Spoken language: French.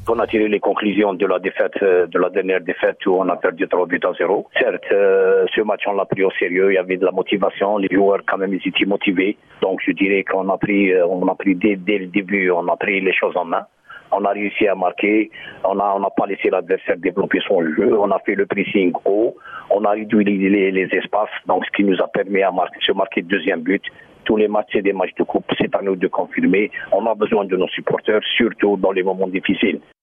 On a tiré les conclusions de la défaite, de la dernière défaite où on a perdu 3-0. Certes, ce match on l'a pris au sérieux, il y avait de la motivation, les joueurs quand même ils étaient motivés. Donc je dirais qu'on a pris dès le début, on a pris les choses en main. On a réussi à marquer, on n'a pas laissé l'adversaire développer son jeu, on a fait le pressing haut, on a réduit les espaces, donc ce qui nous a permis de se marquer le deuxième but. Tous les matchs, c'est des matchs de coupe, c'est à nous de confirmer. On a besoin de nos supporters, surtout dans les moments difficiles.